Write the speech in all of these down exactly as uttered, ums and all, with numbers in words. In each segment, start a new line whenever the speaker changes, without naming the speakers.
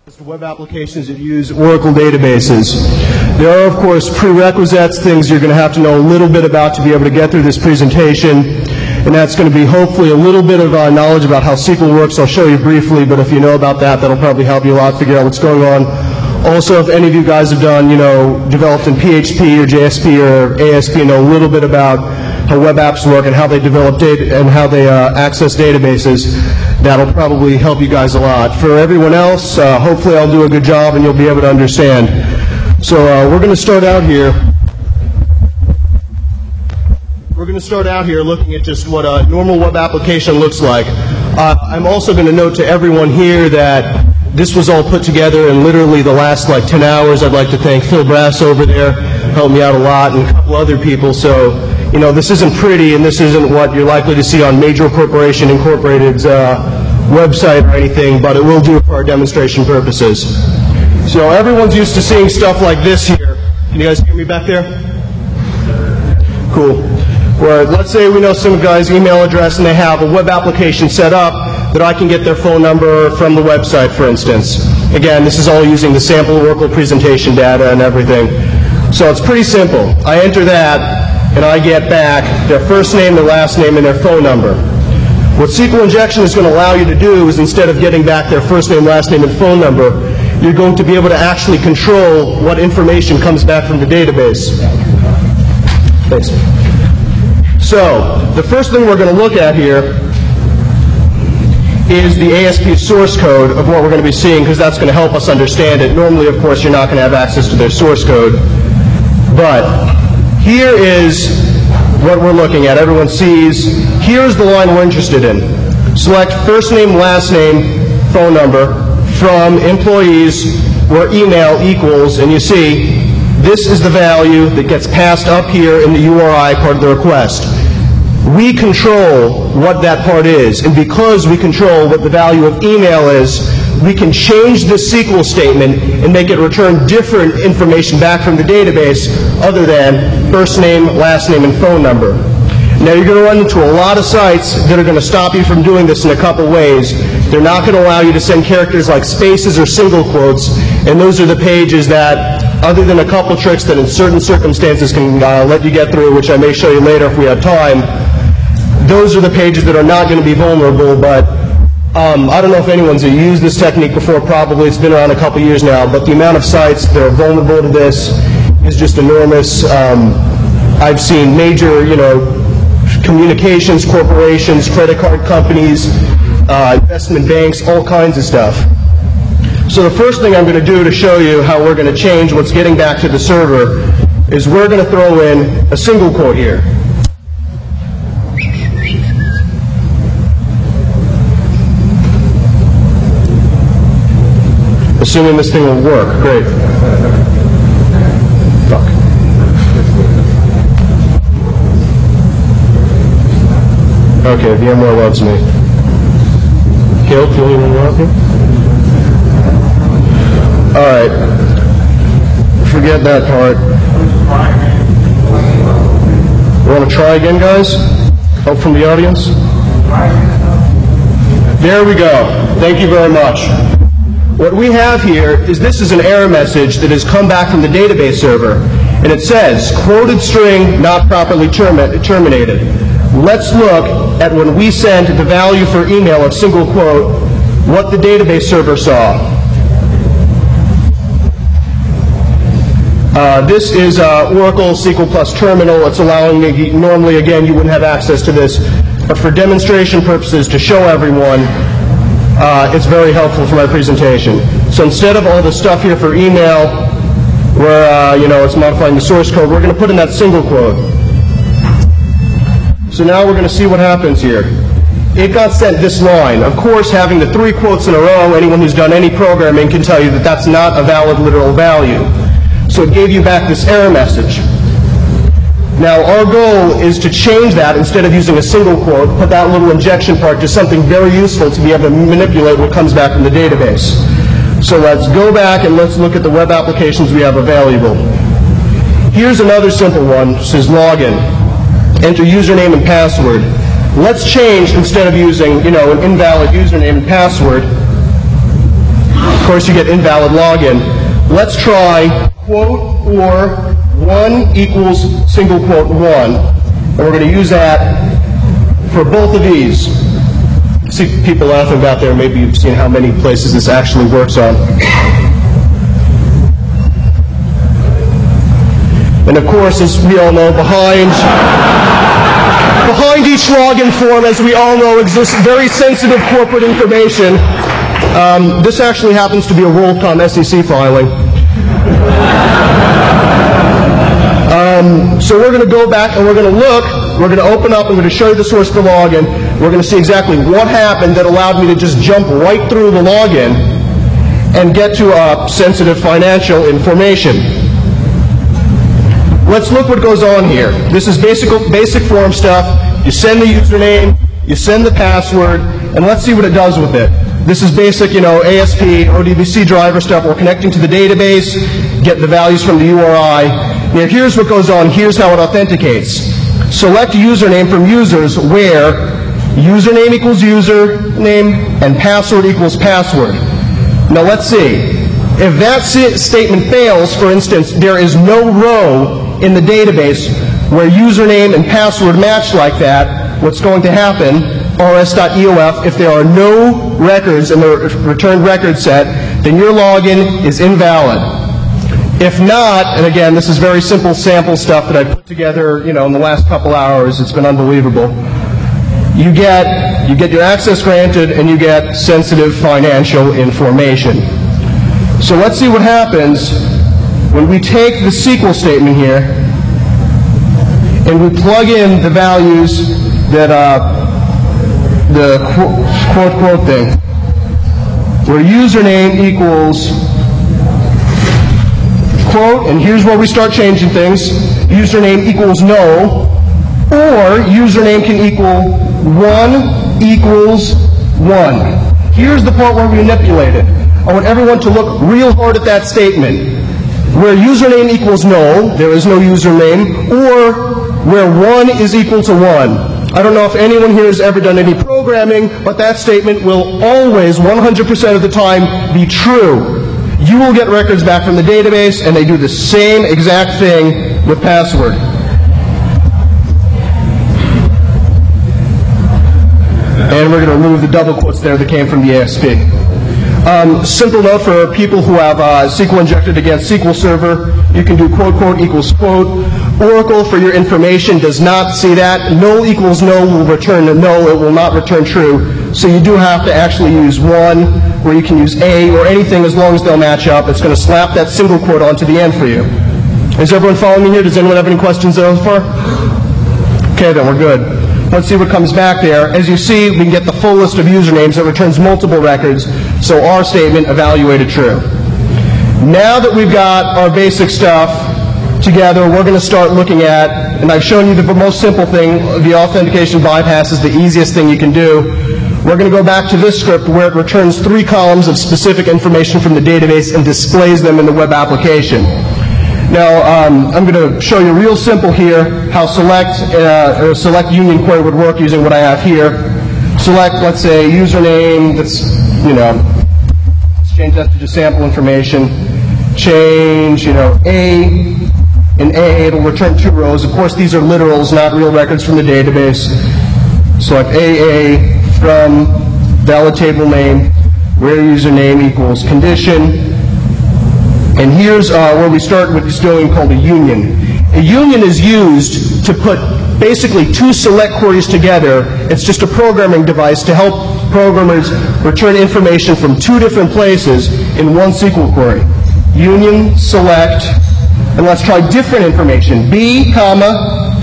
Web applications that use Oracle databases. There are, of course, prerequisites, things you're going to have to know a little bit about to be able to get through this presentation, and that's going to be hopefully a little bit of uh, knowledge about how S Q L works. I'll show you briefly, but if you know about that, that'll probably help you a lot figure out what's going on. Also, if any of you guys have done, you know, developed in P H P or J S P or A S P, know a little bit about how web apps work and how they develop data and how they uh, access databases, that'll probably help you guys a lot. For everyone else, uh, hopefully I'll do a good job and you'll be able to understand. So uh, we're going to start out here. We're going to start out here looking at just what a normal web application looks like. Uh, I'm also going to note to everyone here that this was all put together in literally the last like ten hours. I'd like to thank Phil Brass over there, helped me out a lot, and a couple other people. So, you know, this isn't pretty, and this isn't what you're likely to see on Major Corporation Incorporated's uh, website or anything, but it will do it for our demonstration purposes. So everyone's used to seeing stuff like this here. Can you guys hear me back there? Cool. Where let's say we know some guy's email address and they have a web application set up that I can get their phone number from the website, for instance. Again, this is all using the sample Oracle presentation data and everything. So it's pretty simple. I enter that, and I get back their first name, their last name, and their phone number. What S Q L injection is going to allow you to do is, instead of getting back their first name, last name, and phone number, you're going to be able to actually control what information comes back from the database. Thanks. So the first thing we're going to look at here is the A S P source code of what we're going to be seeing, because that's going to help us understand it. Normally, of course, you're not going to have access to their source code. But here is what we're looking at. Everyone sees, here's the line we're interested in. Select first name, last name, phone number from employees where email equals, and you see, this is the value that gets passed up here in the U R I part of the request. We control what that part is, and because we control what the value of email is, we can change the S Q L statement and make it return different information back from the database other than first name, last name, and phone number. Now you're going to run into a lot of sites that are going to stop you from doing this in a couple ways. They're not going to allow you to send characters like spaces or single quotes, and those are the pages that, other than a couple tricks that in certain circumstances can uh, let you get through, which I may show you later if we have time, those are the pages that are not going to be vulnerable. But um, I don't know if anyone's used this technique before. Probably it's been around a couple years now, but the amount of sites that are vulnerable to this is just enormous. Um, I've seen major, you know, communications corporations, credit card companies, uh, investment banks, all kinds of stuff. So the first thing I'm going to do to show you how we're going to change what's getting back to the server is we're going to throw in a single quote here. Assuming this thing will work. Great. Fuck. Okay, VMware loves me. Caleb, feel you want to help you? All right. Forget that part. We want to try again, guys? Help from the audience? There we go. Thank you very much. What we have here is this is an error message that has come back from the database server, and it says, quoted string not properly termi- terminated. Let's look at when we sent the value for email of single quote, what the database server saw. Uh, this is uh, Oracle S Q L Plus Terminal. It's allowing me, normally again you wouldn't have access to this, but for demonstration purposes to show everyone, Uh, it's very helpful for my presentation. So instead of all the stuff here for email, where uh, you know it's modifying the source code, we're going to put in that single quote. So now we're going to see what happens here. It got sent this line. Of course, having the three quotes in a row, anyone who's done any programming can tell you that that's not a valid literal value. So it gave you back this error message. Now, our goal is to change that, instead of using a single quote, put that little injection part to something very useful to be able to manipulate what comes back from the database. So let's go back and let's look at the web applications we have available. Here's another simple one. It says login. Enter username and password. Let's change, instead of using, you know, an invalid username and password, course you get invalid login. Let's try quote or one equals single quote one. And we're going to use that for both of these. I see people laughing about there. Maybe you've seen how many places this actually works on. And of course, as we all know, behind, behind each login form, as we all know, exists very sensitive corporate information. Um, this actually happens to be a WorldCom S E C filing. Um, so we're going to go back and we're going to look, we're going to open up, I'm going to show you the source for login. We're going to see exactly what happened that allowed me to just jump right through the login and get to uh, sensitive financial information. Let's look what goes on here. This is basic, basic form stuff. You send the username, you send the password, and let's see what it does with it. This is basic, you know, A S P, O D B C driver stuff. We're connecting to the database, get the values from the U R I. Now here's what goes on. Here's how it authenticates. Select username from users where username equals username and password equals password. Now let's see. If that statement fails, for instance, there is no row in the database where username and password match like that, what's going to happen, R S dot E O F, if there are no records in the returned record set, then your login is invalid. If not, and again, this is very simple sample stuff that I put together, you know, in the last couple hours, it's been unbelievable. You get, you get your access granted and you get sensitive financial information. So let's see what happens when we take the S Q L statement here and we plug in the values that uh, the quote quote thing, where username equals quote, and here's where we start changing things, username equals no, or username can equal one equals one. Here's the part where we manipulate it. I want everyone to look real hard at that statement. Where username equals no, there is no username, or where one is equal to one. I don't know if anyone here has ever done any programming, but that statement will always, one hundred percent of the time, be true. You will get records back from the database, and they do the same exact thing with password. And we're going to remove the double quotes there that came from the A S P. Um, simple note for people who have uh, S Q L injected against S Q L Server, you can do quote, quote, equals quote. Oracle, for your information, does not see that. Null equals no will return no, it will not return true. So you do have to actually use one, where you can use a or anything as long as they'll match up. It's going to slap that single quote onto the end for you. Is everyone following me here? Does anyone have any questions so far? Okay, then we're good. Let's see what comes back there. As you see, we can get the full list of usernames that returns multiple records, so our statement evaluated true. Now that we've got our basic stuff together, we're going to start looking at, and I've shown you the most simple thing, the authentication bypass is the easiest thing you can do. We're going to go back to this script where it returns three columns of specific information from the database and displays them in the web application. Now, um, I'm going to show you real simple here how select uh, or select union query would work using what I have here. Select, let's say, username. That's, you know, let's change that to just sample information. Change, you know, A. In A, it'll return two rows. Of course, these are literals, not real records from the database. Select A A from valid table name, where username equals condition. And here's uh, where we start with this doing called a union. A union is used to put basically two select queries together. It's just a programming device to help programmers return information from two different places in one S Q L query. Union, select, and let's try different information. B, comma,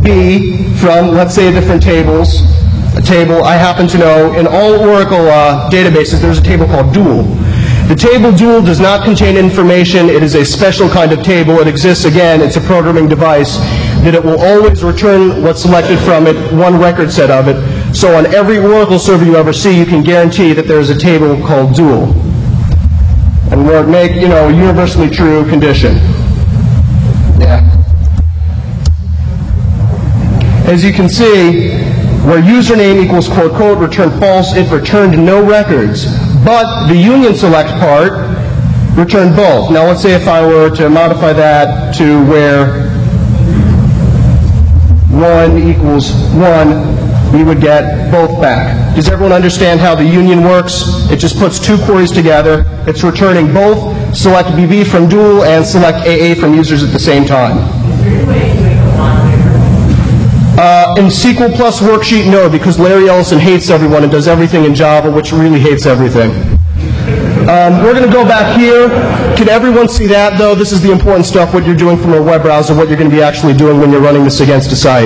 B from, let's say, different tables. A table, I happen to know, in all Oracle uh, databases, there's a table called dual. The table dual does not contain information. It is a special kind of table. It exists, again, it's a programming device that it will always return what's selected from it, one record set of it. So on every Oracle server you ever see, you can guarantee that there's a table called dual. And we'll make, you know, a universally true condition. Yeah. As you can see, where username equals quote quote return false, it returned no records. but the union select part returned both. Now let's say if I were to modify that to where one equals one, we would get both back. Does everyone understand how the union works? It just puts two queries together. It's returning both select B B from dual and select A A from users at the same time. Uh, in S Q L Plus worksheet, no, because Larry Ellison hates everyone and does everything in Java, which really hates everything. Um, we're going to go back here. Can everyone see that, though? This is the important stuff, what you're doing from a web browser, what you're going to be actually doing when you're running this against a site.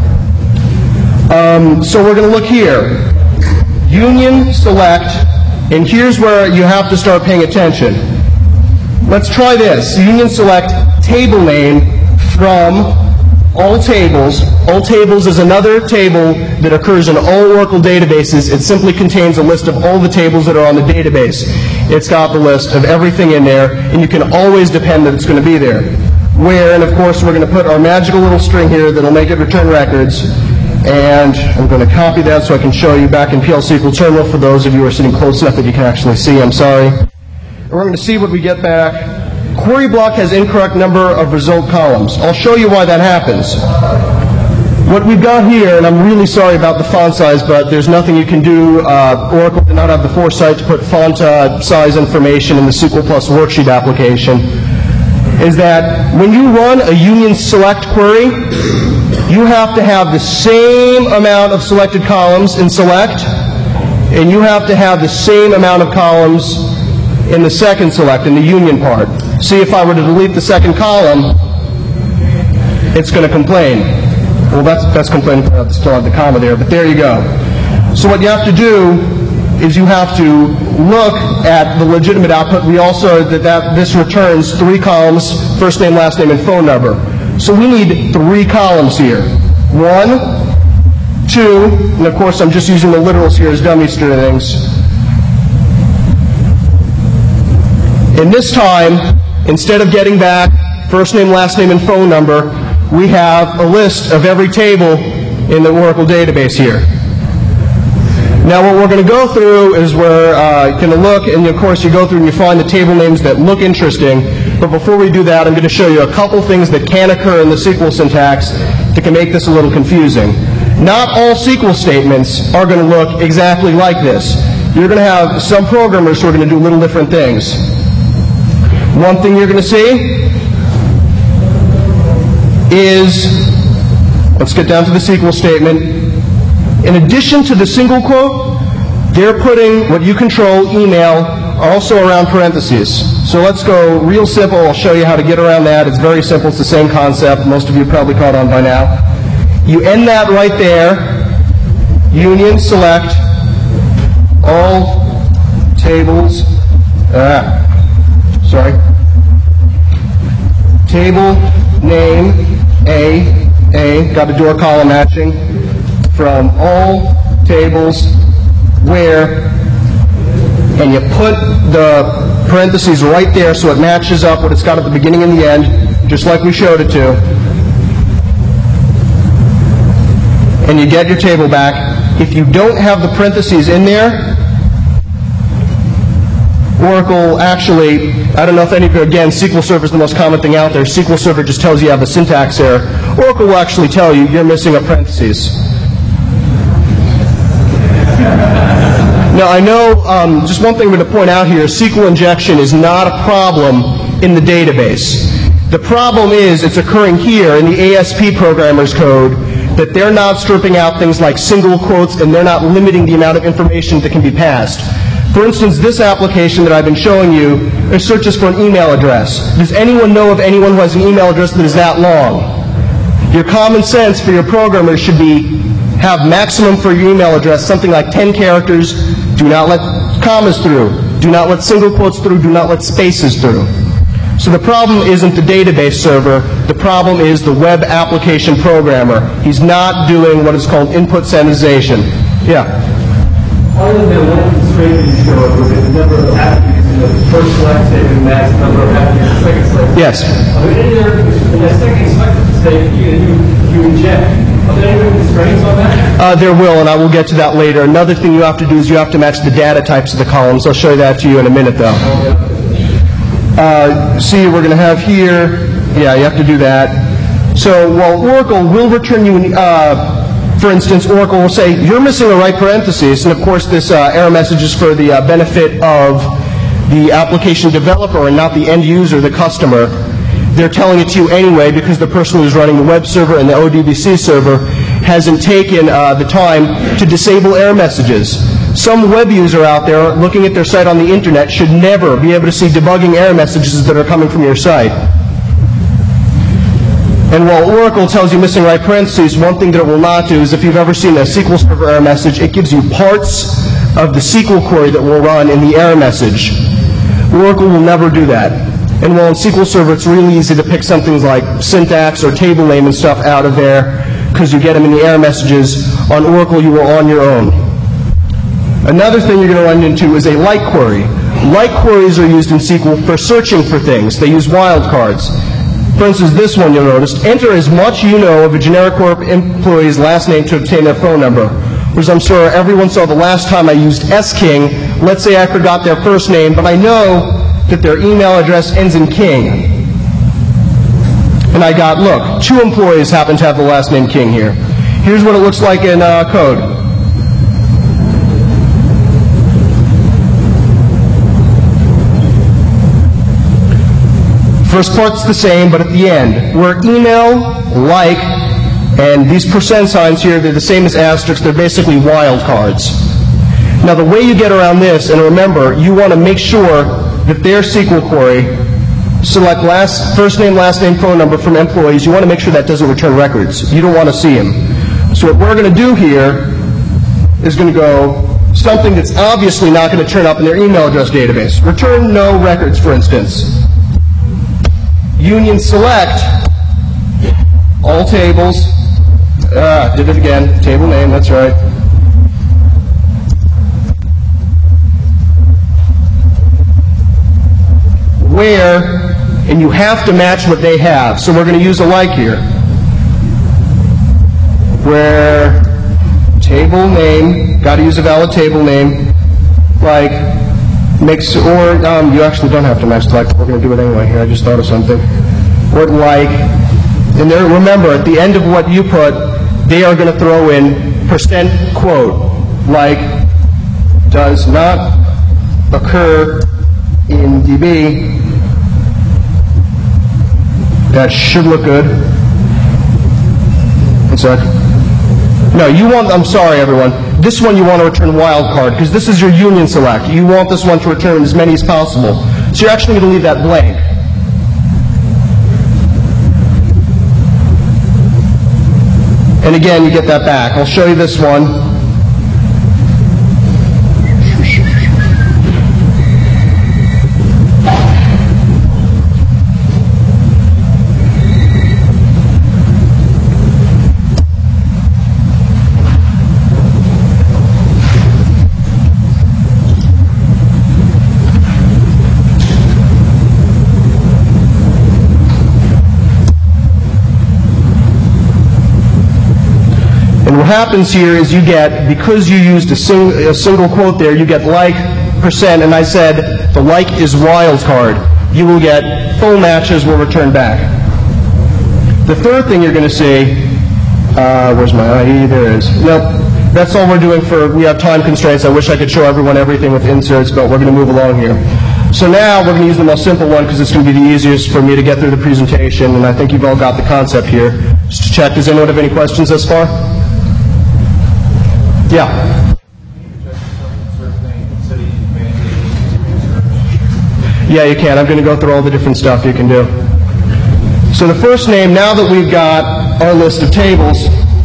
Um, so we're going to look here. Union select, and here's where you have to start paying attention. Let's try this. Union select table name from all tables. All tables is another table that occurs in all Oracle databases. It simply contains a list of all the tables that are on the database. It's got the list of everything in there, and you can always depend that it's going to be there. Where, and of course, we're going to put our magical little string here that'll make it return records. And I'm going to copy that so I can show you back in P L S Q L Terminal for those of you who are sitting close enough that you can actually see. I'm sorry. And we're going to see what we get back. Query block has incorrect number of result columns. I'll show you why that happens. What we've got here, and I'm really sorry about the font size, but there's nothing you can do. Uh, Oracle did not have the foresight to put font uh, size information in the S Q L Plus worksheet application, is that when you run a union select query, you have to have the same amount of selected columns in select, and you have to have the same amount of columns in the second select, in the union part. See, if I were to delete the second column, it's going to complain. Well, that's, that's complaining because I still have the comma there, but there you go. So what you have to do is you have to look at the legitimate output. We also, that, that this returns three columns, first name, last name, and phone number. So we need three columns here. One, two, and of course I'm just using the literals here as dummy strings. And this time, instead of getting back first name, last name, and phone number, we have a list of every table in the Oracle database here. Now what we're going to go through is we're uh, going to look, and of course you go through and you find the table names that look interesting. But before we do that, I'm going to show you a couple things that can occur in the S Q L syntax that can make this a little confusing. Not all S Q L statements are going to look exactly like this. You're going to have some programmers who are going to do little different things. One thing you're going to see is, let's get down to the S Q L statement. In addition to the single quote, they're putting what you control, email, also around parentheses. So let's go real simple. I'll show you how to get around that. It's very simple. It's the same concept. Most of you probably caught on by now. You end that right there. Union select all tables. Ah, sorry. Table name A A. Got to do our column matching from all tables where, and you put the parentheses right there so it matches up what it's got at the beginning and the end, just like we showed it to. And you get your table back. If you don't have the parentheses in there, Oracle actually, I don't know if any of you, again, S Q L Server is the most common thing out there. S Q L Server just tells you you have a syntax error. Oracle will actually tell you you're missing a parentheses. Now, I know, um, just one thing I'm going to point out here, S Q L injection is not a problem in the database. The problem is it's occurring here in the A S P programmer's code, that they're not stripping out things like single quotes and they're not limiting the amount of information that can be passed. For instance, this application that I've been showing you, it searches for an email address. Does anyone know of anyone who has an email address that is that long? Your common sense for your programmers should be have maximum for your email address, something like ten characters. Do not let commas through. Do not let single quotes through. Do not let spaces through. So the problem isn't the database server. The problem is the web application programmer. He's not doing what is called input sanitization. Yeah?
Other than one constraint you show up with the number of applicants in the first select statement, max number of applicants in the second select.
Yes.
In the second select statement, you, you, you inject Are there any constraints on that?
Uh, there will, and I will get to that later. Another thing you have to do is you have to match the data types of the columns. I'll show you that to you in a minute, though. Uh, see, we're going to have here, yeah, you have to do that. So while Oracle will return you, an, uh, for instance, Oracle will say, you're missing the right parentheses, and of course this uh, error message is for the uh, benefit of the application developer and not the end user, the customer. They're telling it to you anyway because the person who's running the web server and the O D B C server hasn't taken uh, the time to disable error messages. Some web user out there looking at their site on the internet should never be able to see debugging error messages that are coming from your site. And while Oracle tells you missing right parentheses, one thing that it will not do is if you've ever seen a S Q L Server error message, it gives you parts of the S Q L query that will run in the error message. Oracle will never do that. And while in S Q L Server it's really easy to pick something like syntax or table name and stuff out of there because you get them in the error messages, on Oracle you are on your own. Another thing you're going to run into is a like query. Like queries are used in S Q L for searching for things. They use wildcards. For instance, this one you'll notice, enter as much you know of a generic corp employee's last name to obtain their phone number. Whereas I'm sure everyone saw the last time I used S-King. Let's say I forgot their first name, but I know that their email address ends in King. And I got, look, two employees happen to have the last name King here. Here's what it looks like in uh, code. First part's the same, but at the end, where email, like, and these percent signs here, they're the same as asterisks. They're basically wildcards. Now, the way you get around this, and remember, you want to make sure that their S Q L query, select last, first name, last name, phone number from employees. You want to make sure that doesn't return records. You don't want to see them. So what we're going to do here is going to go something that's obviously not going to turn up in their email address database. Return no records, for instance. Union select all tables. Ah, did it again. Table name, that's right. Where, and you have to match what they have. So we're going to use a like here. Where table name, got to use a valid table name, like, makes, or um, you actually don't have to match the like, we're going to do it anyway here, I just thought of something. Or like, and there, remember, at the end of what you put, they are going to throw in percent quote, like, does not occur in D B. That should look good. One sec. No, you want, I'm sorry everyone, this one you want to return wildcard because this is your union select. You want this one to return as many as possible. So you're actually going to leave that blank. And again, you get that back. I'll show you this one. And what happens here is you get, because you used a, sing, a single quote there, you get like percent, and I said the like is wildcard. You will get full matches will return back. The third thing you're going to see, uh, where's my I E? There it is. Nope. That's all we're doing for, we have time constraints. I wish I could show everyone everything with inserts, but we're going to move along here. So now we're going to use the most simple one because it's going to be the easiest for me to get through the presentation, and I think you've all got the concept here. Just to check, does anyone have any questions thus far? Yeah. Yeah, you can. I'm going to go through all the different stuff you can do. So the first name, now that we've got our list of tables,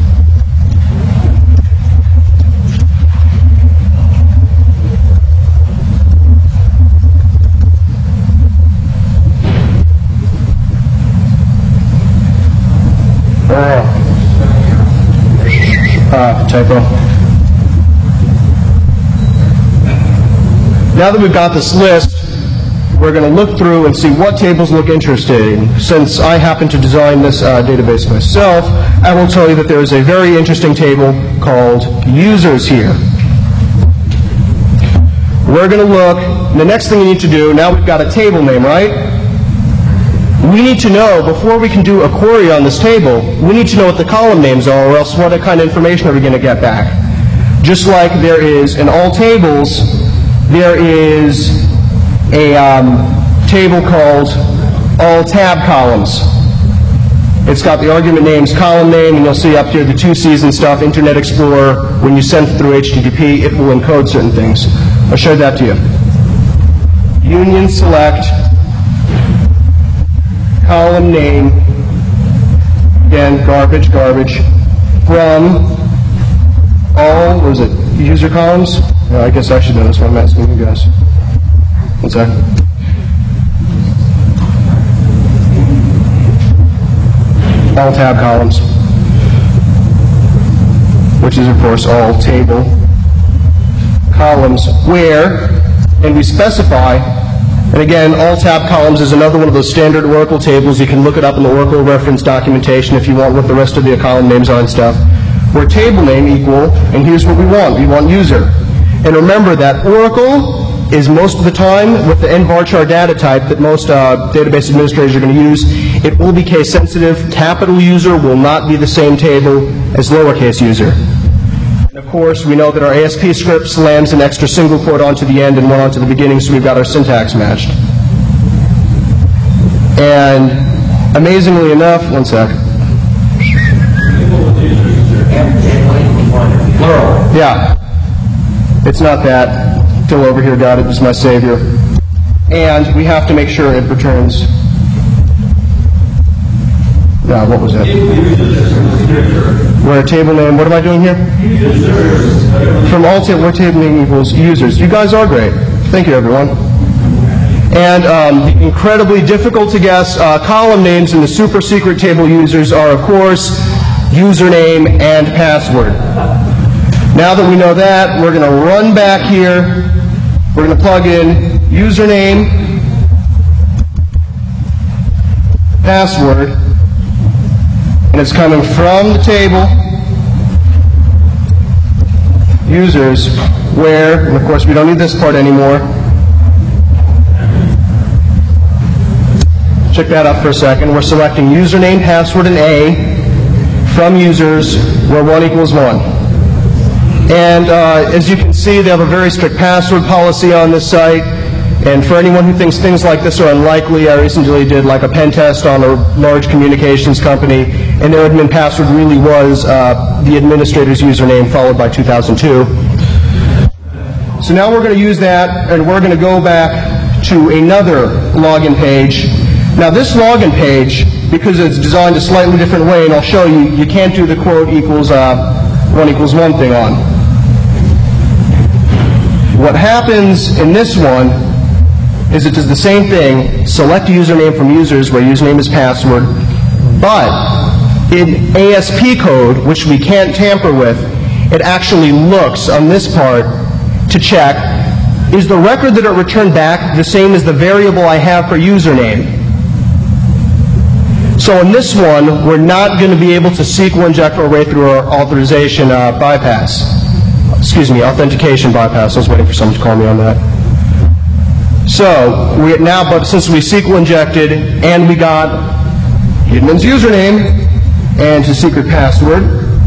ah, typo. Now that we've got this list, we're going to look through and see what tables look interesting. Since I happen to design this uh, database myself, I will tell you that there is a very interesting table called users here. We're going to look, the next thing we need to do, now we've got a table name, right? We need to know, before we can do a query on this table, we need to know what the column names are, or else what kind of information are we going to get back? Just like there is in all tables, there is a um, table called all tab columns. It's got the argument names, column name, and you'll see up here the two C's and stuff, Internet Explorer. When you send it through H T T P, it will encode certain things. I'll show that to you. Union select column name, again, garbage, garbage, from all, what is it, user columns? Yeah, I guess I should know this one, I'm asking you guys. One sec. All tab columns, which is, of course, all table columns, where, and we specify. And again, all tab columns is another one of those standard Oracle tables. You can look it up in the Oracle reference documentation if you want what the rest of the column names are and stuff. Where table name equal, and here's what we want. We want user. And remember that Oracle is most of the time with the nvarchar data type that most uh, database administrators are going to use. It will be case sensitive. Capital user will not be the same table as lowercase user. And of course, we know that our A S P script slams an extra single quote onto the end and one onto the beginning, so we've got our syntax matched. And amazingly enough, one sec. Yeah, it's not that. Till over here got it, is my savior. And we have to make sure it returns. Yeah, what was that? We're a table name. What am I doing here? Users. From all table, we're table name equals users. You guys are great. Thank you, everyone. And um, the incredibly difficult to guess uh, column names in the super secret table users are, of course, username and password. Now that we know that, we're going to run back here. We're going to plug in username, password, and it's coming from the table users, where, and of course we don't need this part anymore. Check that out for a second. We're selecting username, password, and A from users where one equals one. And uh, as you can see, they have a very strict password policy on this site. And for anyone who thinks things like this are unlikely, I recently did like a pen test on a large communications company, and their admin password really was uh, the administrator's username followed by two thousand two. So now we're going to use that, and we're going to go back to another login page. Now this login page, because it's designed a slightly different way, and I'll show you, you can't do the quote equals uh, one equals one thing on. What happens in this one is it does the same thing, select a username from users where username is password, but in A S P code, which we can't tamper with, it actually looks on this part to check, is the record that it returned back the same as the variable I have for username? So in this one, we're not going to be able to S Q L inject our way through our authorization uh, bypass. Excuse me, authentication bypass. I was waiting for someone to call me on that. So we now, but since we S Q L injected and we got admin's username and his secret password,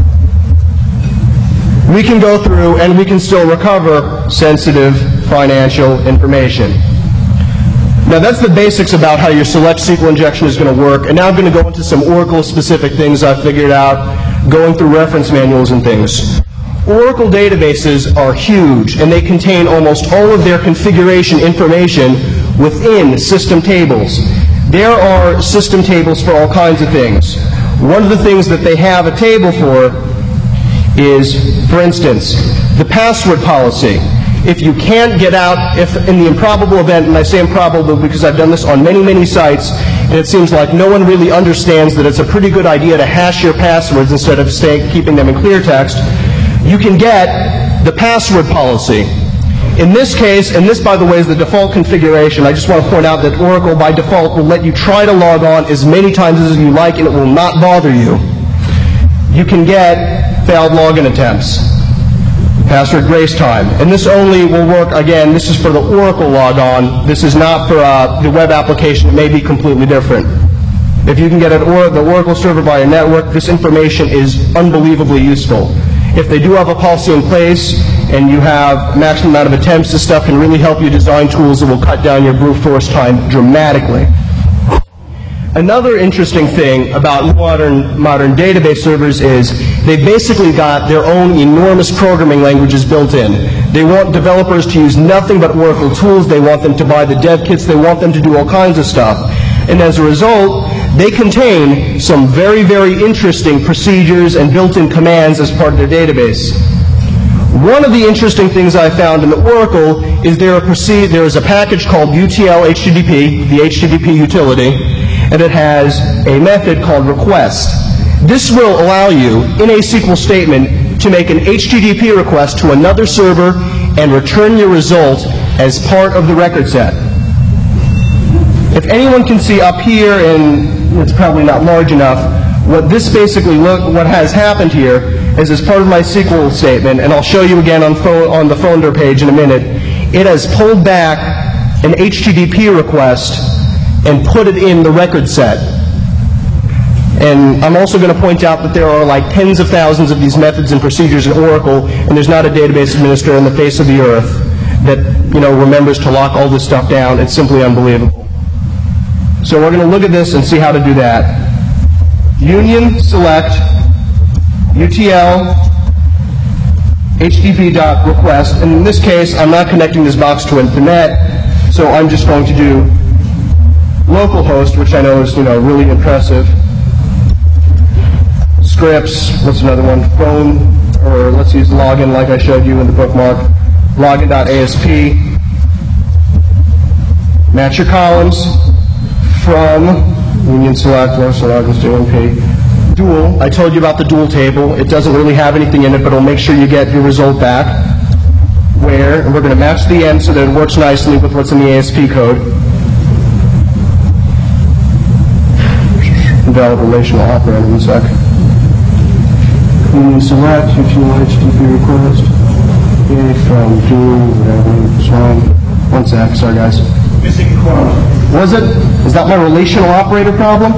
we can go through and we can still recover sensitive financial information. Now that's the basics about how your select S Q L injection is going to work. And now I'm going to go into some Oracle-specific things I've figured out, going through reference manuals and things. Oracle databases are huge, and they contain almost all of their configuration information within system tables. There are system tables for all kinds of things. One of the things that they have a table for is, for instance, the password policy. If you can't get out, if in the improbable event, and I say improbable because I've done this on many, many sites, and it seems like no one really understands that it's a pretty good idea to hash your passwords instead of stay, keeping them in clear text, you can get the password policy. In this case, and this, by the way, is the default configuration, I just want to point out that Oracle, by default, will let you try to log on as many times as you like, and it will not bother you. You can get failed login attempts, password grace time, and this only will work, again, this is for the Oracle logon. This is not for uh, the web application. It may be completely different. If you can get an or the Oracle server via network, this information is unbelievably useful. If they do have a policy in place and you have maximum amount of attempts, this stuff can really help you design tools that will cut down your brute force time dramatically. Another interesting thing about modern, modern database servers is they've basically got their own enormous programming languages built in. They want developers to use nothing but Oracle tools. They want them to buy the dev kits. They want them to do all kinds of stuff. And as a result, they contain some very, very interesting procedures and built-in commands as part of their database. One of the interesting things I found in the Oracle is there, a there is a package called U T L H T T P, the H T T P utility, and it has a method called request. This will allow you, in a S Q L statement, to make an H T T P request to another server and return your result as part of the record set. If anyone can see up here, and it's probably not large enough, what this basically look, what has happened here is as part of my S Q L statement, and I'll show you again on, phone, on the Founder page in a minute, it has pulled back an H T T P request and put it in the record set. And I'm also going to point out that there are like tens of thousands of these methods and procedures in Oracle, and there's not a database administrator on the face of the earth that, you know, remembers to lock all this stuff down. It's simply unbelievable. So we're going to look at this and see how to do that. Union select U T L H T T P dot request, and in this case I'm not connecting this box to internet, so I'm just going to do localhost, which I know is, you know, really impressive. Scripts, what's another one? Phone, or let's use login like I showed you in the bookmark. Login dot A S P. Match your columns from union select, so logins to N P. Dual, I told you about the dual table. It doesn't really have anything in it, but it'll make sure you get your result back. Where, and we're going to match the end so that it works nicely with what's in the A S P code. Invalid relational operator, one sec. Union select, U T L H T T P request. Okay, from dual, whatever, it's wrong. One sec, sorry guys.
Missing quote.
Was it? Is that my relational operator problem?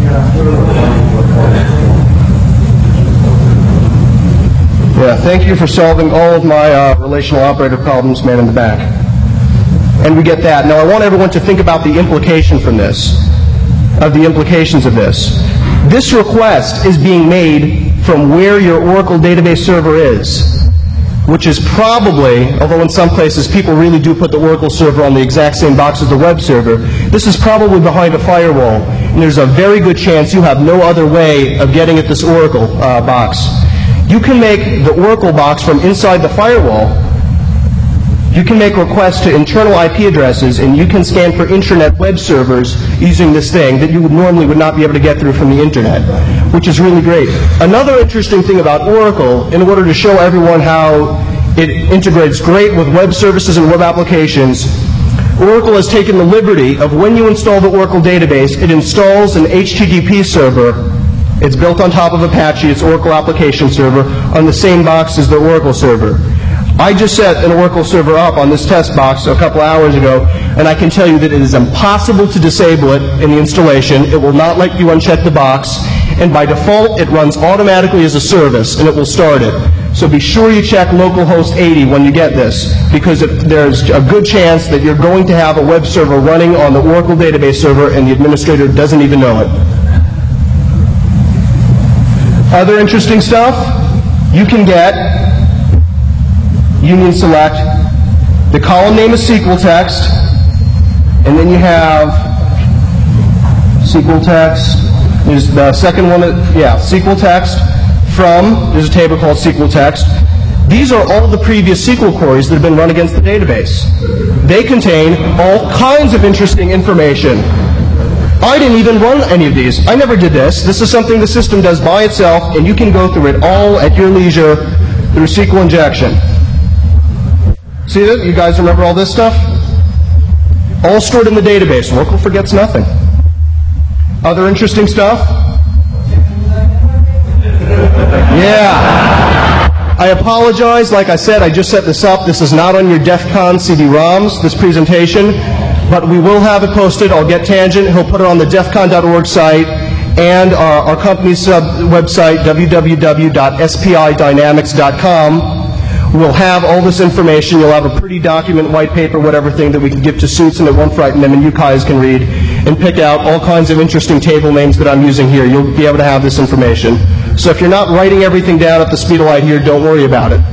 Yeah, thank you for solving all of my uh, relational operator problems, man in the back. And we get that. Now I want everyone to think about the implication from this, of the implications of this. This request is being made from where your Oracle database server is, which is probably, although in some places people really do put the Oracle server on the exact same box as the web server, this is probably behind a firewall, and there's a very good chance you have no other way of getting at this Oracle uh, box. You can make the Oracle box from inside the firewall. You can make requests to internal I P addresses, and you can scan for intranet web servers using this thing that you would normally would not be able to get through from the internet, which is really great. Another interesting thing about Oracle, in order to show everyone how it integrates great with web services and web applications, Oracle has taken the liberty of when you install the Oracle database, it installs an H T T P server. It's built on top of Apache, it's Oracle application server, on the same box as the Oracle server. I just set an Oracle server up on this test box a couple hours ago, and I can tell you that it is impossible to disable it in the installation. It will not let you uncheck the box, and by default it runs automatically as a service, and it will start it. So be sure you check localhost eighty when you get this, because it, there's a good chance that you're going to have a web server running on the Oracle database server and the administrator doesn't even know it. Other interesting stuff, you can get union select, the column name is S Q L text, and then you have S Q L text, there's the second one, yeah, S Q L text, from, there's a table called S Q L text. These are all the previous S Q L queries that have been run against the database. They contain all kinds of interesting information. I didn't even run any of these. I never did this. This is something the system does by itself, and you can go through it all at your leisure through S Q L injection. See that? You guys remember all this stuff? All stored in the database. Oracle forgets nothing. Other interesting stuff? Yeah. I apologize. Like I said, I just set this up. This is not on your DEF CON C D ROMs, this presentation, but we will have it posted. I'll get Tangent. He'll put it on the def con dot org site and our, our company's sub website, w w w dot s p i dynamics dot com. We'll have all this information. You'll have a pretty document, white paper, whatever thing that we can give to suits and it won't frighten them, and you guys can read and pick out all kinds of interesting table names that I'm using here. You'll be able to have this information. So if you're not writing everything down at the speed of light here, don't worry about it.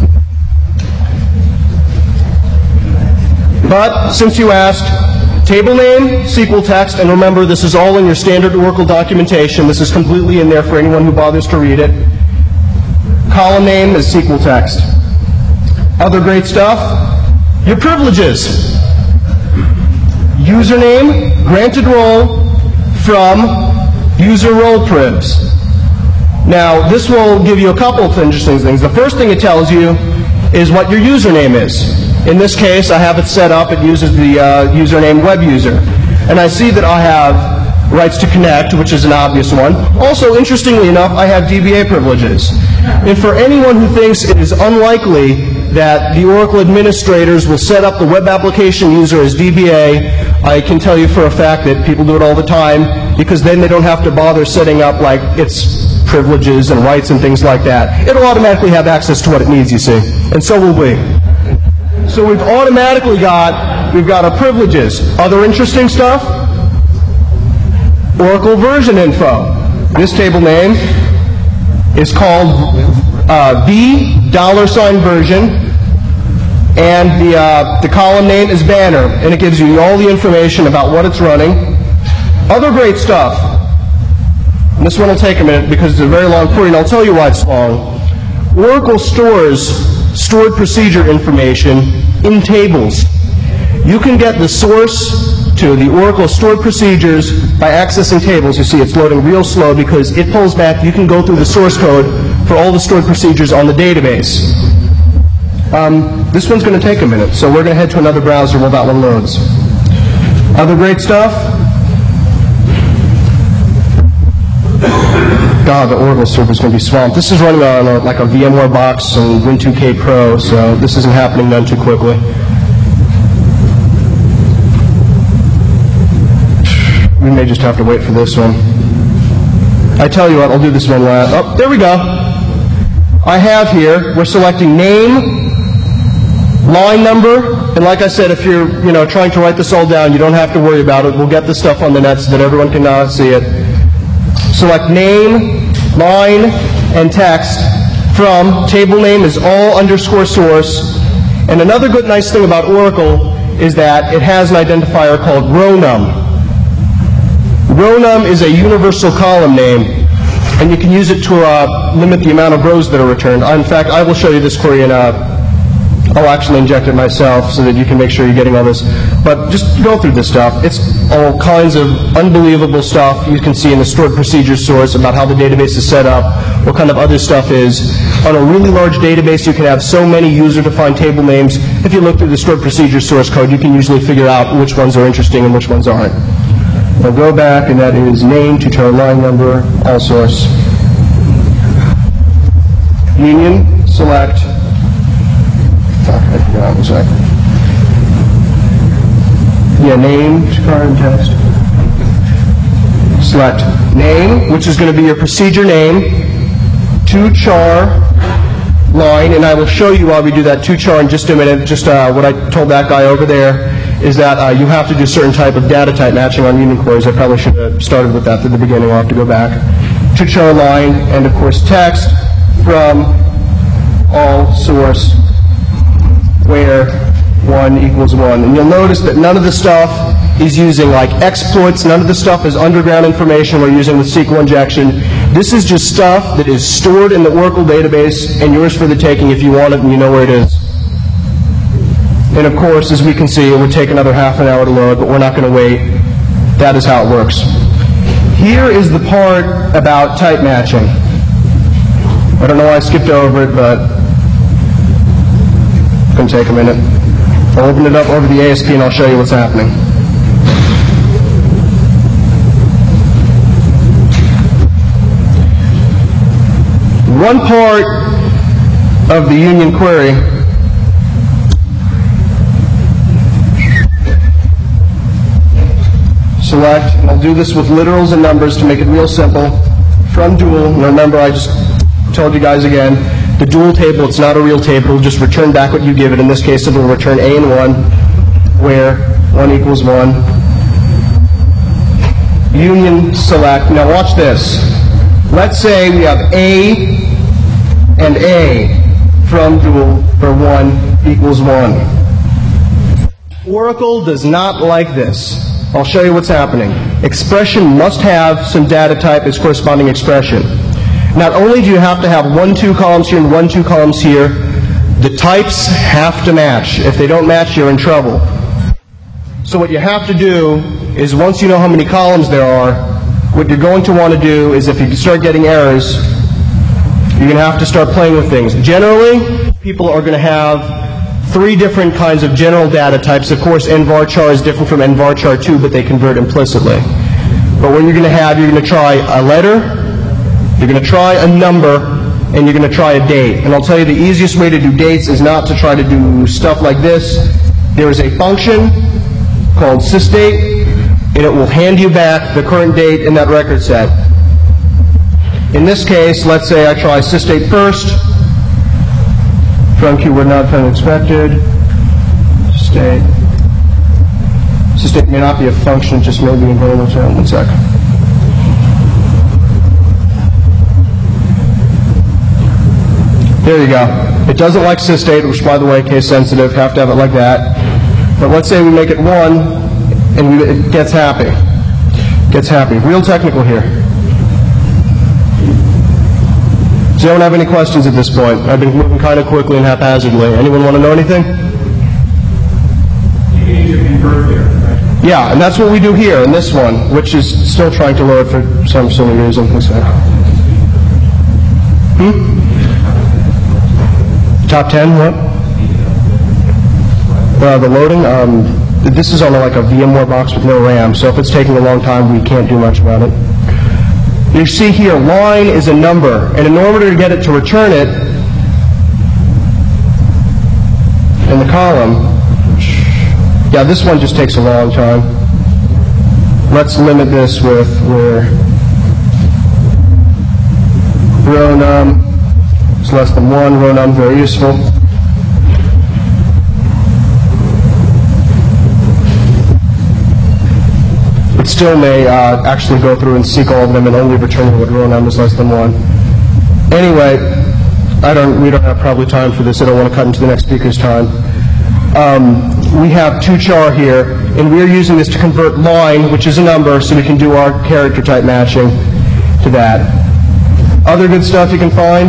But since you asked, table name, S Q L text, and remember this is all in your standard Oracle documentation. This is completely in there for anyone who bothers to read it. Column name is S Q L text. Other great stuff, your privileges. Username, granted role from user role privs. Now, this will give you a couple of interesting things. The first thing it tells you is what your username is. In this case, I have it set up. It uses the uh, username web user. And I see that I have rights to connect, which is an obvious one. Also, interestingly enough, I have D B A privileges. And for anyone who thinks it is unlikely that the Oracle administrators will set up the web application user as D B A, I can tell you for a fact that people do it all the time, because then they don't have to bother setting up like its privileges and rights and things like that. It'll automatically have access to what it needs, you see. And so will we. So we've automatically got, we've got our privileges. Other interesting stuff? Oracle version info. This table name is called uh, V dollar sign version, and the, uh, the column name is banner, and it gives you all the information about what it's running. Other great stuff. And this one will take a minute because it's a very long query, and I'll tell you why it's long. Oracle stores stored procedure information in tables. You can get the source to the Oracle stored procedures by accessing tables. You see it's loading real slow because it pulls back. You can go through the source code for all the stored procedures on the database. Um, this one's going to take a minute, so we're going to head to another browser while that one loads. Other great stuff? God, the Oracle server is going to be swamped. This is running on a, like a VMware box and Win two K Pro, so this isn't happening none too quickly. We may just have to wait for this one. I tell you what, I'll do this one last. Oh, there we go. I have here, we're selecting name, line number, and like I said, if you're you know trying to write this all down, you don't have to worry about it. We'll get this stuff on the net so that everyone can uh, see it. Select name, line, and text from table name is all underscore source. And another good nice thing about Oracle is that it has an identifier called row num. Row num is a universal column name, and you can use it to uh, limit the amount of rows that are returned. In fact, I will show you this query, and uh, I'll actually inject it myself so that you can make sure you're getting all this. But just go through this stuff. It's all kinds of unbelievable stuff you can see in the stored procedures source about how the database is set up, what kind of other stuff is. On a really large database, you can have so many user-defined table names. If you look through the stored procedures source code, you can usually figure out which ones are interesting and which ones aren't. I'll go back, and that is name, two-term line number, all source. Union, select. Fuck, I forgot, what was that? Yeah, name, current text. Select name, which is going to be your procedure name, to char line, and I will show you while we do that to char in just a minute. Just uh, what I told that guy over there is that uh, you have to do a certain type of data type matching on union queries. I probably should have started with that at the beginning. I'll have to go back. To char line, and of course text from all source where one equals one. And you'll notice that none of the stuff is using like exploits. None of the stuff is underground information we're using with S Q L injection. This is just stuff that is stored in the Oracle database and yours for the taking if you want it and you know where it is. And of course, as we can see, it would take another half an hour to load, but we're not going to wait. That is how it works. Here is the part about type matching. I don't know why I skipped over it, but going to take a minute. I'll open it up over the A S P and I'll show you what's happening. One part of the union query select, and I'll do this with literals and numbers to make it real simple, from dual, and remember I just told you guys again, the dual table, it's not a real table, it'll just return back what you give it. In this case, it will return A and one, where one equals one. Union select, now watch this. Let's say we have A and A from dual for one equals one. Oracle does not like this. I'll show you what's happening. Expression must have some data type as corresponding expression. Not only do you have to have one, two columns here and one, two columns here, the types have to match. If they don't match, you're in trouble. So what you have to do is, once you know how many columns there are, what you're going to want to do is, if you start getting errors, you're going to have to start playing with things. Generally, people are going to have three different kinds of general data types. Of course, N varchar is different from N varchar two, but they convert implicitly. But what you're going to have, you're going to try a letter, you're going to try a number, and you're going to try a date. And I'll tell you the easiest way to do dates is not to try to do stuff like this. There is a function called sysdate, and it will hand you back the current date in that record set. In this case, let's say I try sysdate first, from keyword not found expected, state. Sysdate may not be a function, just maybe in variable term. One sec. There you go. It doesn't like sysdate, which, by the way, case sensitive, have to have it like that. But let's say we make it one, and we, it gets happy. Gets happy. Real technical here. Does anyone have any questions at this point? I've been moving kind of quickly and haphazardly. Anyone want to know anything? Yeah, and that's what we do here in this one, which is still trying to load for some silly reason. Hmm? Top ten, what? Uh, the loading, um, this is on like a VMware box with no RAM, so if it's taking a long time, we can't do much about it. You see here, line is a number, and in order to get it to return it in the column, yeah, this one just takes a long time. Let's limit this with where row num is less than one, row num very useful. It still may uh, actually go through and seek all of them and only return what row num is less than one. Anyway, I don't. We don't have probably time for this. I don't want to cut into the next speaker's time. Um, we have two char here, and we are using this to convert line, which is a number, so we can do our character type matching to that. Other good stuff you can find.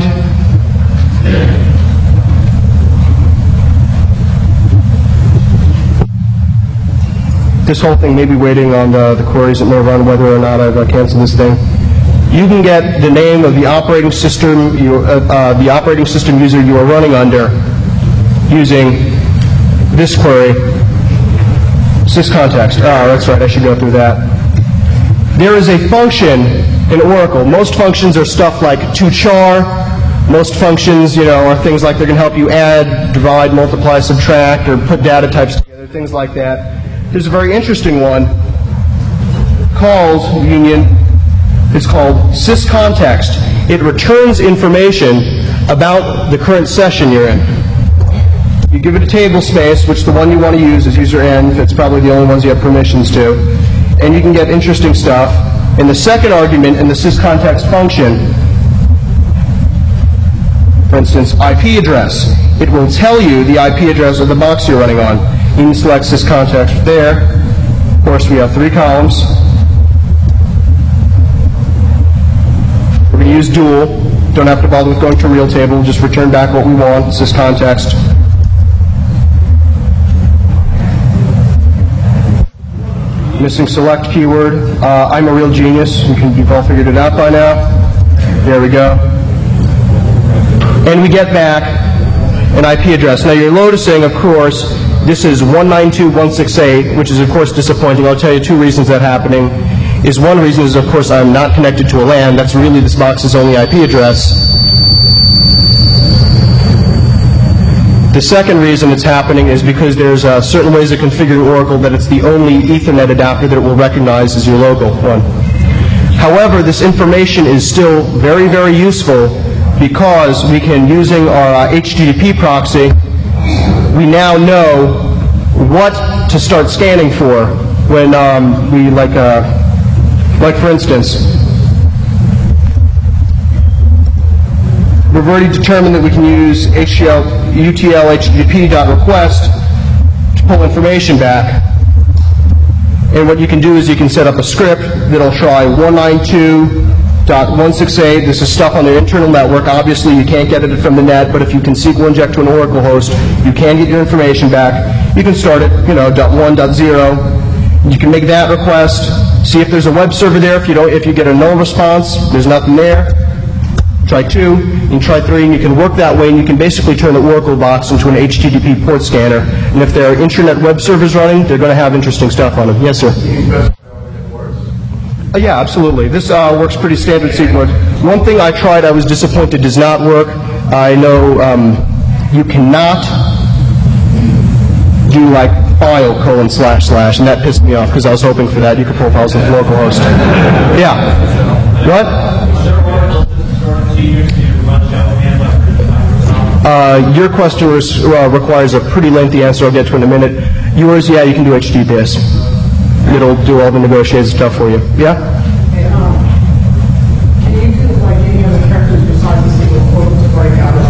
This whole thing may be waiting on the, the queries that may run whether or not I've uh, canceled this thing. You can get the name of the operating system, you, uh, uh, the operating system user you are running under using this query, syscontext. Oh, that's right, I should go through that. There is a function in Oracle. Most functions are stuff like tochar. Most functions, you know, are things like they're going to help you add, divide, multiply, subtract, or put data types together, things like that. There's a very interesting one called union. It's called syscontext. It returns information about the current session you're in. You give it a table space, which the one you want to use is user n. It's probably the only ones you have permissions to. And you can get interesting stuff. In the second argument, in the syscontext function, for instance, I P address, it will tell you the I P address of the box you're running on. You can select syscontext there. Of course, we have three columns. We're going to use dual. Don't have to bother with going to real table. Just return back what we want, syscontext. Missing select keyword. Uh, I'm a real genius. You can, you've all figured it out by now. There we go. And we get back an I P address. Now you're noticing, of course, this is one ninety-two dot one sixty-eight, which is of course disappointing. I'll tell you two reasons that's happening. Is one reason is, of course, I'm not connected to a LAN. That's really this box's only I P address. The second reason it's happening is because there's uh, certain ways of configuring Oracle that it's the only Ethernet adapter that it will recognize as your local one. However, this information is still very, very useful because we can, using our uh, H T T P proxy, we now know what to start scanning for when um, we, like, uh, like for instance, we've already determined that we can use H T L, U T L H T T P dot request to pull information back. And what you can do is you can set up a script that'll try one ninety-two dot one sixty-eight. This is stuff on the internal network. Obviously, you can't get it from the net, but if you can S Q L inject to an Oracle host, you can get your information back. You can start it, you know, .one, .zero. You can make that request. See if there's a web server there. If you don't, if you get a no response, there's nothing there. Try two, you can try three, and you can work that way, and you can basically turn the Oracle box into an H T T P port scanner. And if there are internet web servers running, they're going to have interesting stuff on them. Yes, sir? Uh, yeah, absolutely. This uh, works pretty standard sequence. One thing I tried, I was disappointed, does not work. I know um, you cannot do like file colon slash slash, and that pissed me off because I was hoping for that. You could pull files with localhost. Yeah. What? Uh, your question res- uh, requires a pretty lengthy answer. I'll get to in a minute. Yours, yeah, you can do H T T P S. It'll do all the negotiated stuff for you. Yeah?
Hey, um, can you do like any other characters besides the single quote to break out of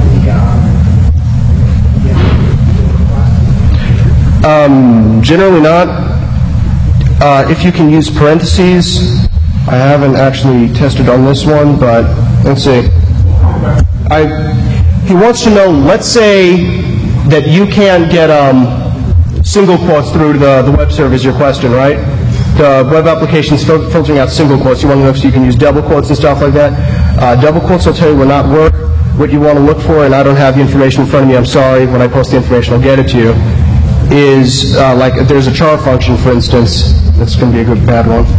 the, uh,
Um, generally not. Uh, if you can use parentheses, I haven't actually tested on this one, but let's see. I, he wants to know, let's say that you can't get um, single quotes through to the, the web server is your question, right? The web application's fil- filtering out single quotes. You want to know if you can use double quotes and stuff like that. Uh, double quotes, I'll tell you, will not work. What you want to look for, and I don't have the information in front of me, I'm sorry, when I post the information I'll get it to you, is uh, like if there's a char function, for instance, that's going to be a good bad one.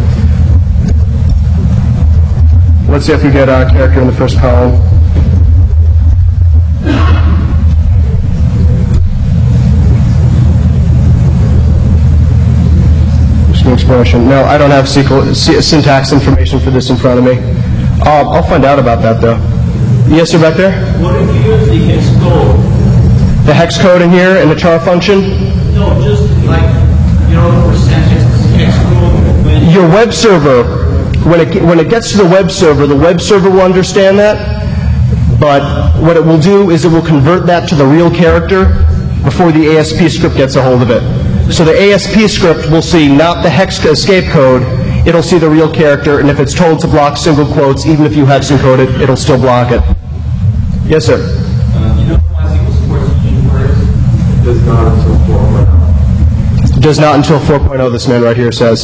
Let's see if we get our character in the first column. Expression. No, I don't have S Q L, syntax information for this in front of me. Uh, I'll find out about that, though. Yes, sir, back there?
What if you use the hex code?
The hex code in here and the char function?
No, just like, you know, the percentage hex code. When
Your web server, when it, when it gets to the web server, the web server will understand that, but what it will do is it will convert that to the real character before the A S P script gets a hold of it. So the A S P script will see not the hex escape code, it'll see the real character, and if it's told to block single quotes, even if you hex encode it, it'll still block it. Yes, sir?
uh, you know, MySQL supports union queries? Does not until four point oh.
Does not until four point oh, this man right here says.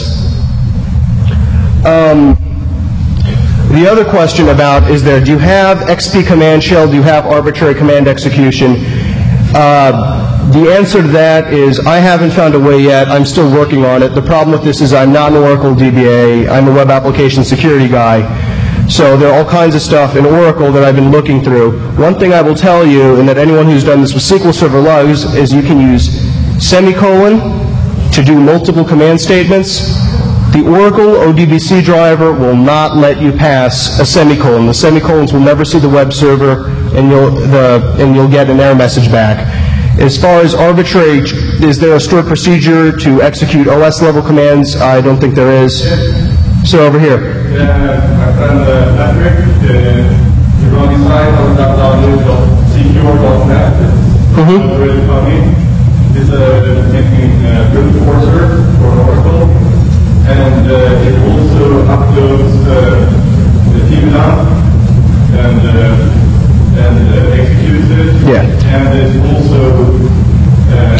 Um, the other question about is there, do you have X P command shell, do you have arbitrary command execution? Uh, The answer to that is I haven't found a way yet. I'm still working on it. The problem with this is I'm not an Oracle D B A. I'm a web application security guy. So there are all kinds of stuff in Oracle that I've been looking through. One thing I will tell you, and that anyone who's done this with S Q L Server loves, is you can use semicolon to do multiple command statements. The Oracle O D B C driver will not let you pass a semicolon. The semicolons will never see the web server, and you'll, the, and you'll get an error message back. As far as arbitrary, is there a stored procedure to execute O S level commands? I don't think there is. So over here.
Yeah, my friend uh, Patrick, uh, the wrong side of that download secure dot net.
Mm-hmm.
It's really funny. It's a making uh, brute forcer for Oracle, and uh, it also uploads uh, the team down and uh, and uh, executes it.
Yeah.
And it also uh,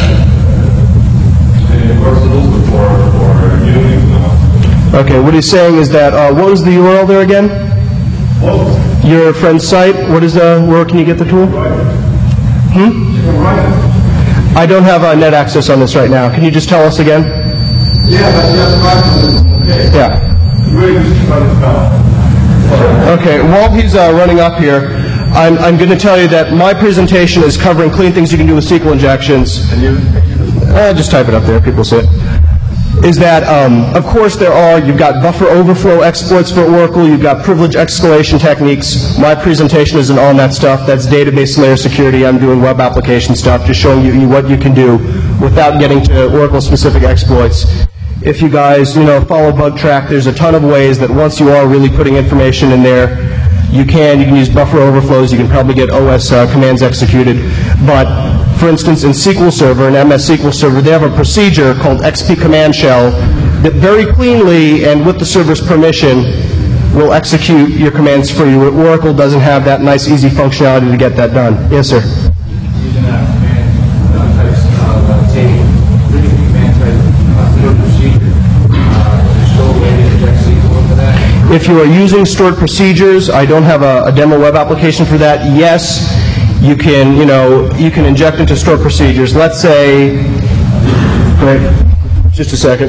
it works also for for Unix now.
Okay, what he's saying is that, uh, what was the U R L there again?
Well,
Your friend's site, what is, uh, where can you get the tool? Hmm? I don't have uh, net access on this right now. Can you just tell us again?
Yeah, that's right. Okay.
Yeah.
Where is it?
Okay, while he's uh, running up here, I'm, I'm going to tell you that my presentation is covering clean things you can do with S Q L injections. Uh, just type it up there, people see it. Is that, um, of course, there are, you've got buffer overflow exploits for Oracle, you've got privilege escalation techniques. My presentation isn't on that stuff. That's database layer security. I'm doing web application stuff, just showing you, you what you can do without getting to Oracle-specific exploits. If you guys, you know, follow BugTrack, there's a ton of ways that once you are really putting information in there, you can. You can use buffer overflows. You can probably get O S uh, commands executed. But, for instance, in S Q L Server, in M S S Q L Server, they have a procedure called X P command shell that very cleanly and with the server's permission will execute your commands for you. Oracle doesn't have that nice, easy functionality to get that done. Yes, sir?
Using that command uh, types of uh, taking reading command type uh, stored procedure, uh, to show a way to inject S Q L into that.
If you are using stored procedures, I don't have a, a demo web application for that. Yes, you can, you know, you can inject into stored procedures. Let's say, wait, just a second.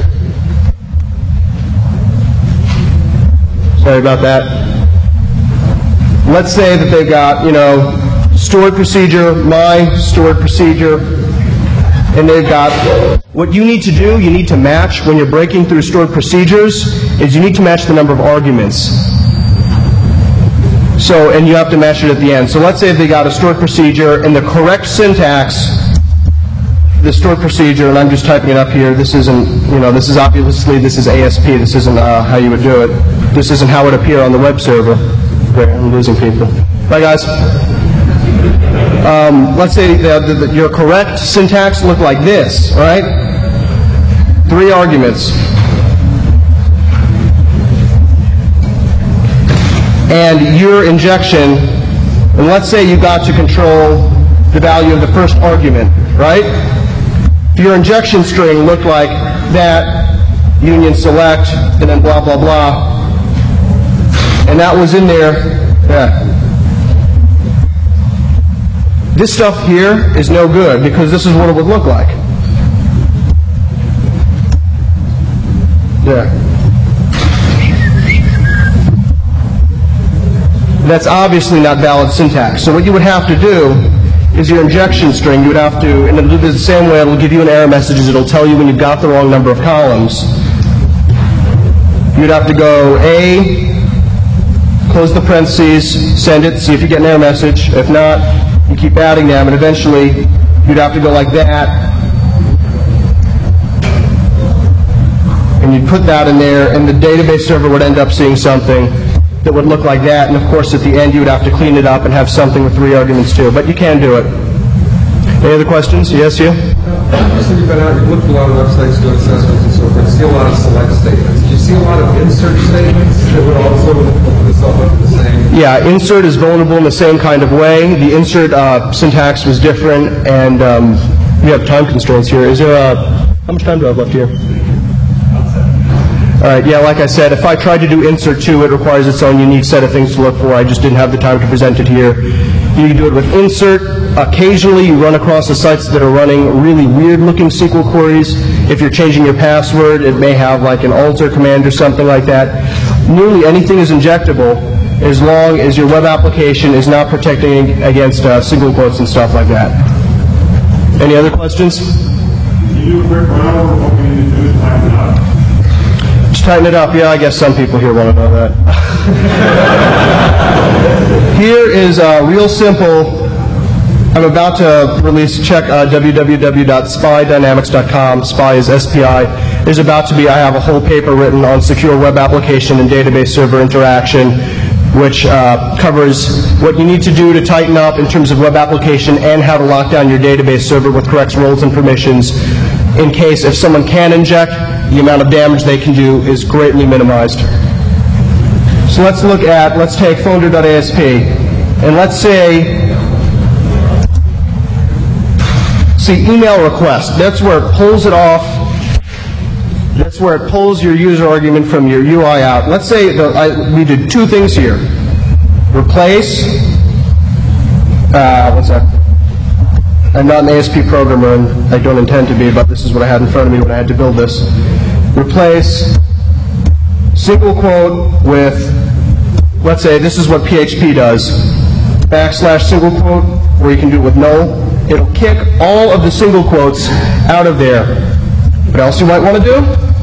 Sorry about that. Let's say that they've got, you know, stored procedure, my stored procedure, and they've got, what you need to do, you need to match when you're breaking through stored procedures, is you need to match the number of arguments. So, and you have to match it at the end. So let's say they got a stored procedure and the correct syntax, the stored procedure, and I'm just typing it up here. This isn't, you know, this is obviously, this is A S P. This isn't uh, how you would do it. This isn't how it would appear on the web server. Great, I'm losing people. Bye, guys. Um, let's say the, the, the, your correct syntax looked like this, all right? Three arguments. And your injection, and let's say you got to control the value of the first argument, right? Your injection string looked like that, union select, and then blah, blah, blah. And that was in there, yeah. This stuff here is no good because this is what it would look like. Yeah. That's obviously not valid syntax. So what you would have to do is your injection string, you would have to, and it'll do this the same way, it'll give you an error message, it'll tell you when you've got the wrong number of columns. You'd have to go A, close the parentheses, send it, see if you get an error message. If not, you keep adding them, and eventually you'd have to go like that. And you'd put that in there, and the database server would end up seeing something that would look like that, and of course at the end you would have to clean it up and have something with three arguments too, but you can do it. Any other questions? Yes, you?
So you've been out, you've looked at a lot of websites doing assessments and so forth, you see a lot of select statements. Do you see a lot of insert statements that would also open this up to the same?
Yeah, insert is vulnerable in the same kind of way. The insert uh, syntax was different, and um, we have time constraints here. Is there a, how much time do I have left here? All right, yeah, like I said, if I tried to do insert two, it requires its own unique set of things to look for. I just didn't have the time to present it here. You can do it with insert. Occasionally, you run across the sites that are running really weird-looking S Q L queries. If you're changing your password, it may have like an alter command or something like that. Nearly anything is injectable as long as your web application is not protecting against uh, single quotes and stuff like that. Any other questions?
You do a quick run over what we need to do is tighten it up.
Tighten it up. Yeah, I guess some people here want to know that. Here is uh, real simple. I'm about to release, check uh, w w w dot spy dynamics dot com. Spy is S P I. There's about to be, I have a whole paper written on secure web application and database server interaction, which uh, covers what you need to do to tighten up in terms of web application and how to lock down your database server with correct roles and permissions in case if someone can inject, the amount of damage they can do is greatly minimized. So let's look at, let's take folder dot A S P, and let's say, see email request, that's where it pulls it off, that's where it pulls your user argument from your U I out. Let's say that I, we did two things here. Replace, uh, what's that? I'm not an A S P programmer, and I don't intend to be, but this is what I had in front of me when I had to build this. Replace single quote with, let's say this is what P H P does, backslash single quote, where you can do it with null. It'll kick all of the single quotes out of there. What else you might want to do?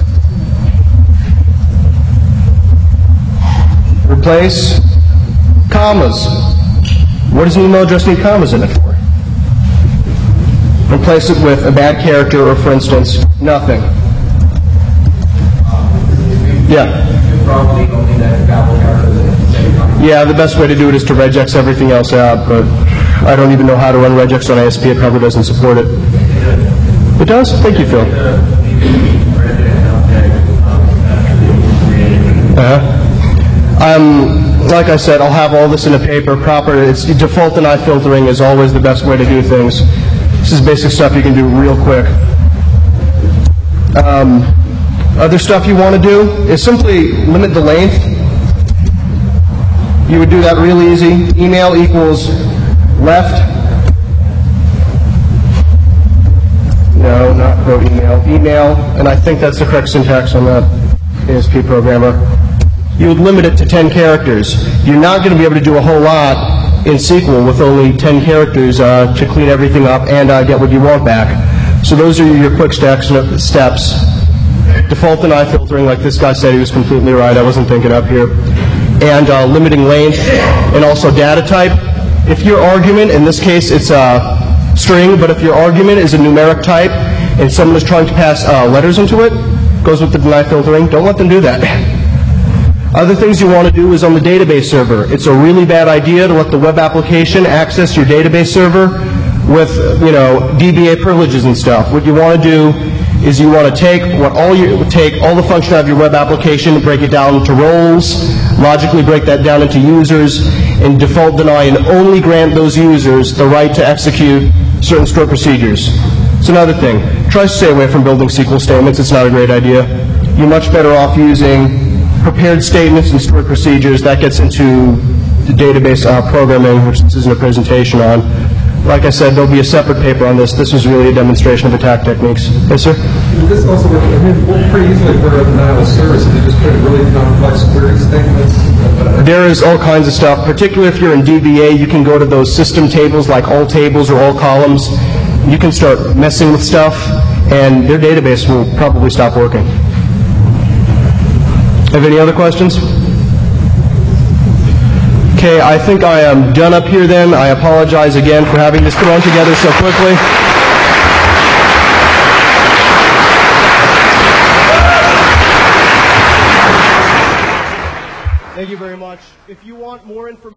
Replace commas. What does an email address need commas in it for? Replace it with a bad character, or for instance, nothing. Yeah.
Probably only that double character.
Yeah, the best way to do it is to regex everything else out, but I don't even know how to run regex on A S P. It probably doesn't support it. It does? Thank you, Phil. Uh-huh. Um, like I said, I'll have all this in a paper. Proper, it's default deny filtering is always the best way to do things. This is basic stuff you can do real quick. Um, other stuff you want to do is simply limit the length. You would do that real easy. Email equals left. No, not quote email. Email, and I think that's the correct syntax on that A S P programmer. You would limit it to ten characters. You're not going to be able to do a whole lot in S Q L with only ten characters uh, to clean everything up and uh, get what you want back. So those are your quick steps. steps. Default deny filtering, like this guy said, he was completely right. I wasn't thinking up here. And uh, limiting length, and also data type. If your argument, in this case it's a string, but if your argument is a numeric type and someone is trying to pass uh, letters into it, goes with the deny filtering, don't let them do that. Other things you want to do is on the database server. It's a really bad idea to let the web application access your database server with, you know, D B A privileges and stuff. What you want to do is you want to take what all you take all the function of your web application, break it down into roles, logically break that down into users, and default deny and only grant those users the right to execute certain stored procedures. It's another thing. Try to stay away from building S Q L statements. It's not a great idea. You're much better off using prepared statements and stored procedures. That gets into the database uh, programming, which this isn't a presentation on. Like I said, there'll be a separate paper on this. This was really a demonstration of attack techniques. Yes, sir?
This also would I mean, work pretty easily for a denial of service if you just put really complex query statements.
There is all kinds of stuff, particularly if you're in D B A. You can go to those system tables like all tables or all columns. You can start messing with stuff, and their database will probably stop working. Have any other questions? Okay, I think I am done up here then. I apologize again for having this thrown together so quickly. Thank you very much. If you want more information...